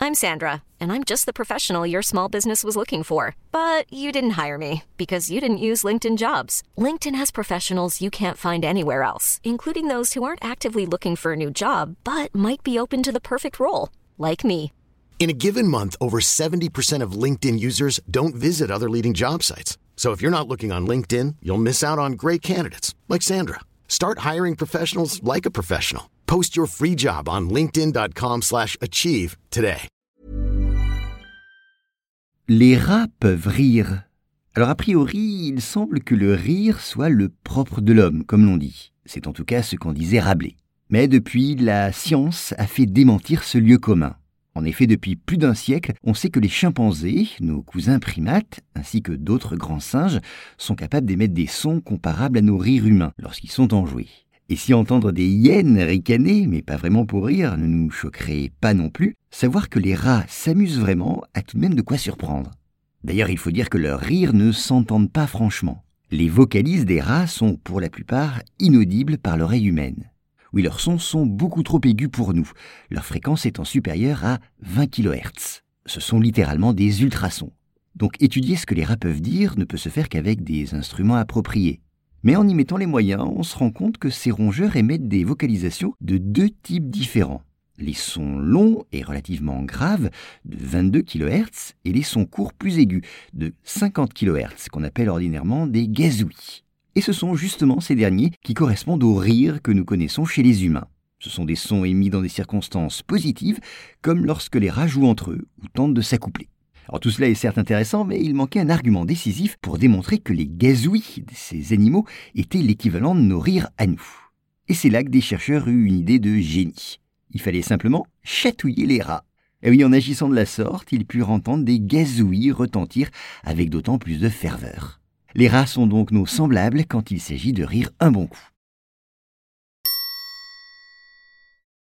I'm Sandra, and I'm just the professional your small business was looking for. But you didn't hire me because you didn't use LinkedIn Jobs. LinkedIn has professionals you can't find anywhere else, including those who aren't actively looking for a new job, but might be open to the perfect role, like me. In a given month, over 70% of LinkedIn users don't visit other leading job sites. So if you're not looking on LinkedIn, you'll miss out on great candidates like Sandra. Start hiring professionals like a professional. Post your free job on linkedin.com/achieve today. Les rats peuvent rire. Alors a priori, il semble que le rire soit le propre de l'homme, comme l'on dit. C'est en tout cas ce qu'en disait Rabelais. Mais depuis, la science a fait démentir ce lieu commun. En effet, depuis plus d'un siècle, on sait que les chimpanzés, nos cousins primates, ainsi que d'autres grands singes, sont capables d'émettre des sons comparables à nos rires humains lorsqu'ils sont enjoués. Et si entendre des hyènes ricaner, mais pas vraiment pour rire, ne nous choquerait pas non plus, savoir que les rats s'amusent vraiment a tout de même de quoi surprendre. D'ailleurs, il faut dire que leurs rires ne s'entendent pas franchement. Les vocalises des rats sont pour la plupart inaudibles par l'oreille humaine. Oui, leurs sons sont beaucoup trop aigus pour nous, leur fréquence étant supérieure à 20 kHz. Ce sont littéralement des ultrasons. Donc étudier ce que les rats peuvent dire ne peut se faire qu'avec des instruments appropriés. Mais en y mettant les moyens, on se rend compte que ces rongeurs émettent des vocalisations de deux types différents. Les sons longs et relativement graves de 22 kHz et les sons courts plus aigus de 50 kHz qu'on appelle ordinairement des gazouillis. Et ce sont justement ces derniers qui correspondent au rire que nous connaissons chez les humains. Ce sont des sons émis dans des circonstances positives, comme lorsque les rats jouent entre eux ou tentent de s'accoupler. Alors tout cela est certes intéressant, mais il manquait un argument décisif pour démontrer que les gazouillis de ces animaux étaient l'équivalent de nos rires à nous. Et c'est là que des chercheurs eurent une idée de génie. Il fallait simplement chatouiller les rats. Et oui, en agissant de la sorte, ils purent entendre des gazouillis retentir avec d'autant plus de ferveur. Les rats sont donc nos semblables quand il s'agit de rire un bon coup.